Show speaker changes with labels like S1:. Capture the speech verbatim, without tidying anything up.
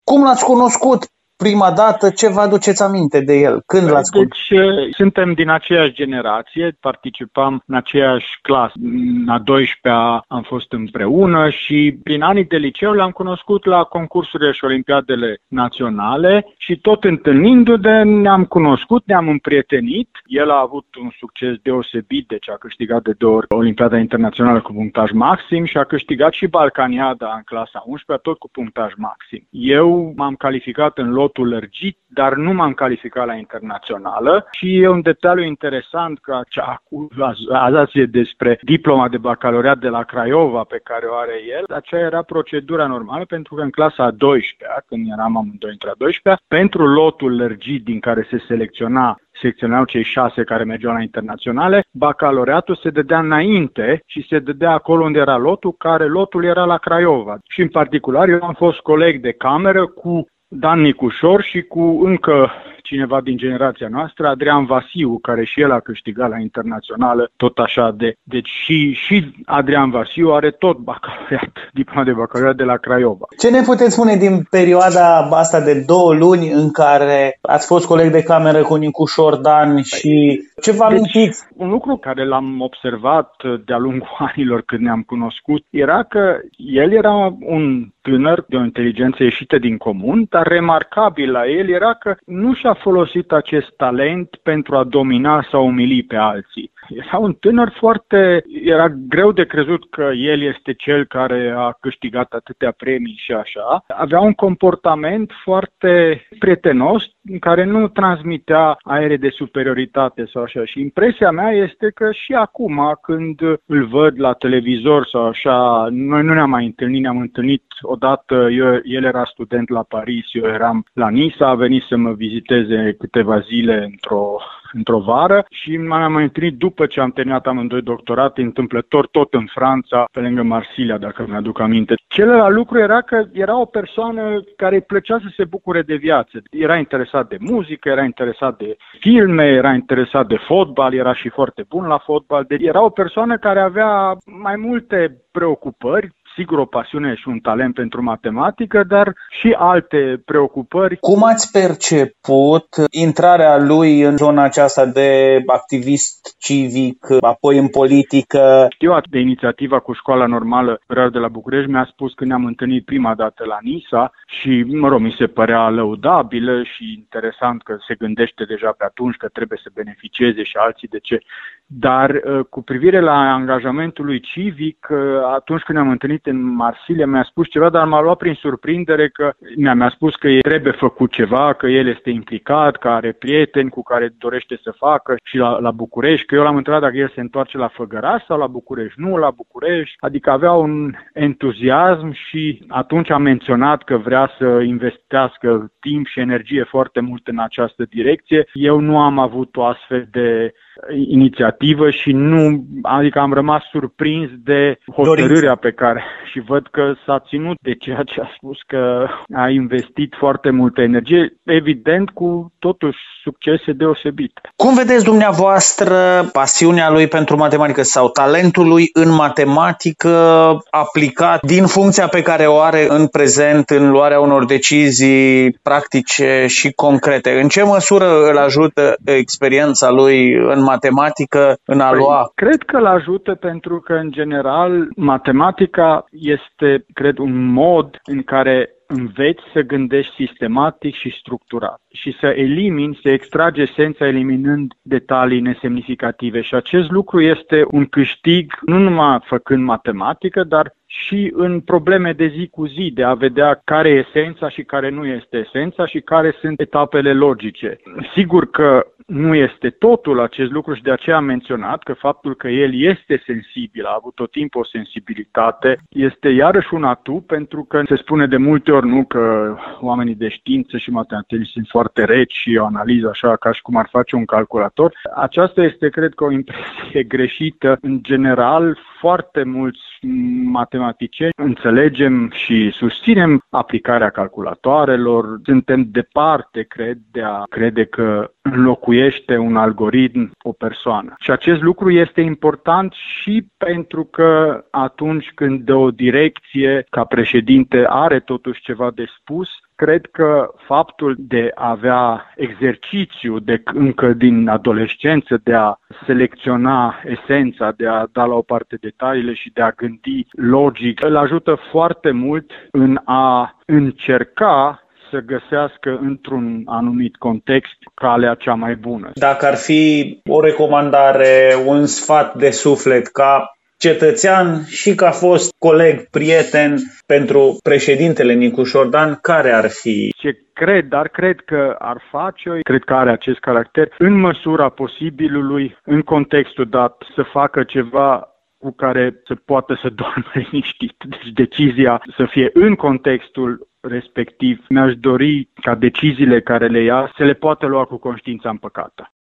S1: Cum l-ați cunoscut prima dată? Ce vă aduceți aminte de el? Când l-ați cunoscut?
S2: Deci, suntem din aceeași generație, participam în aceeași clasă. În a douăsprezecea am fost împreună și prin anii de liceu l-am cunoscut la concursurile și olimpiadele naționale și tot întâlnindu-ne ne-am cunoscut, ne-am împrietenit. El a avut un succes deosebit, deci a câștigat de două ori Olimpiada Internațională cu punctaj maxim și a câștigat și Balcaniada în clasa a unsprezecea, tot cu punctaj maxim. Eu m-am calificat în lotul lărgit, dar nu m-am calificat la internațională și e un detaliu interesant că acea acuzație despre diploma de bacalaureat de la Craiova pe care o are el, aceea era procedura normală pentru că în clasa a douăsprezecea, când eram amândoi între a douăsprezecea, pentru lotul lărgit din care se selecționa secționau cei șase care mergeau la internaționale, bacalaureatul se dădea înainte și se dădea acolo unde era lotul, care lotul era la Craiova. Și în particular eu am fost coleg de cameră cu Dan Nicușor și cu încă cineva din generația noastră, Adrian Vasiu, care și el a câștigat la internațională, tot așa de... Deci și, și Adrian Vasiu are tot bacalaureat, diploma de bacalaureat de la Craiova.
S1: Ce ne puteți spune din perioada asta de două luni în care ați fost coleg de cameră cu Nicușor, Dan și ce vă amintiți?
S2: Deci, un lucru care l-am observat de-a lungul anilor când ne-am cunoscut era că el era un tânăr de o inteligență ieșită din comun, dar remarcabil la el era că nu și-a folosit acest talent pentru a domina sau umili pe alții. Era un tânăr foarte... Era greu de crezut că el este cel care a câștigat atâtea premii și așa. Avea un comportament foarte prietenos, în care nu transmitea aere de superioritate sau așa. Și impresia mea este că și acum, când îl văd la televizor sau așa, noi nu ne-am mai întâlnit, ne-am întâlnit odată, eu, el era student la Paris, eu eram la Nice, a venit să mă viziteze câteva zile într-o într-o vară și m-am mai întâlnit după ce am terminat amândoi doctorate, întâmplător tot în Franța, pe lângă Marsilia, dacă mi-aduc aminte. Celălalt lucru era că era o persoană care îi plăcea să se bucure de viață. Era interesat de muzică, era interesat de filme, era interesat de fotbal, era și foarte bun la fotbal. Deci era o persoană care avea mai multe preocupări, sigur o pasiune și un talent pentru matematică, dar și alte preocupări.
S1: Cum ați perceput intrarea lui în zona aceasta de activist civic, apoi în politică?
S2: Știu de inițiativa cu Școala Normală de la București, mi-a spus că ne-am întâlnit prima dată la Nisa și, mă rog, mi se părea lăudabilă și interesant că se gândește deja pe atunci că trebuie să beneficieze și alții de ce. Dar cu privire la angajamentul lui civic, atunci când ne-am întâlnit în Marsilia, mi-a spus ceva, dar m-a luat prin surprindere că mi-a, mi-a spus că trebuie făcut ceva, că el este implicat, că are prieteni cu care dorește să facă și la, la București, că eu l-am întrebat dacă el se întoarce la Făgăraș sau la București. Nu, la București, adică avea un entuziasm și atunci a menționat că vrea să investească timp și energie foarte mult în această direcție. Eu nu am avut o astfel de inițiativă și nu, adică am rămas surprins de hotărârea pe care și văd că s-a ținut de ceea ce a spus, că a investit foarte multă energie, evident cu totuși succese deosebite.
S1: Cum vedeți dumneavoastră pasiunea lui pentru matematică sau talentul lui în matematică aplicat din funcția pe care o are în prezent în luarea unor decizii practice și concrete? În ce măsură îl ajută experiența lui în matematică în a lua?
S2: Păi, cred că îl ajută pentru că, în general, matematica este, cred, un mod în care înveți să gândești sistematic și structurat și să elimini, să extragi esența eliminând detalii nesemnificative. Și acest lucru este un câștig nu numai făcând matematică, dar și în probleme de zi cu zi, de a vedea care e esența și care nu este esența și care sunt etapele logice. Sigur că nu este totul acest lucru și de aceea am menționat că faptul că el este sensibil, a avut tot timpul o sensibilitate, este iarăși un atu, pentru că se spune de multe ori nu că oamenii de știință și matematicieni sunt foarte reci și o analiză așa ca și cum ar face un calculator. Aceasta este, cred că, o impresie greșită. În general, foarte mulți matematicieni înțelegem și susținem aplicarea calculatoarelor. Suntem departe, cred, de a crede că înlocuiește un algoritm o persoană. Și acest lucru este important și pentru că atunci când dă o direcție, ca președinte are totuși ceva de spus Cred că faptul de a avea exercițiu de încă din adolescență, de a selecționa esența, de a da la o parte detaliile și de a gândi logic, îl ajută foarte mult în a încerca să găsească într-un anumit context calea cea mai bună.
S1: Dacă ar fi o recomandare, un sfat de suflet ca cetățean și ca fost coleg, prieten pentru președintele Nicu Șordan, care ar fi?
S2: Ce cred, dar cred că ar face, cred că are acest caracter, în măsura posibilului, în contextul dat, să facă ceva cu care să poată să doarmă liniștit. Deci decizia să fie în contextul respectiv. Mi-aș dori ca deciziile care le ia să le poată lua cu conștiința împăcată.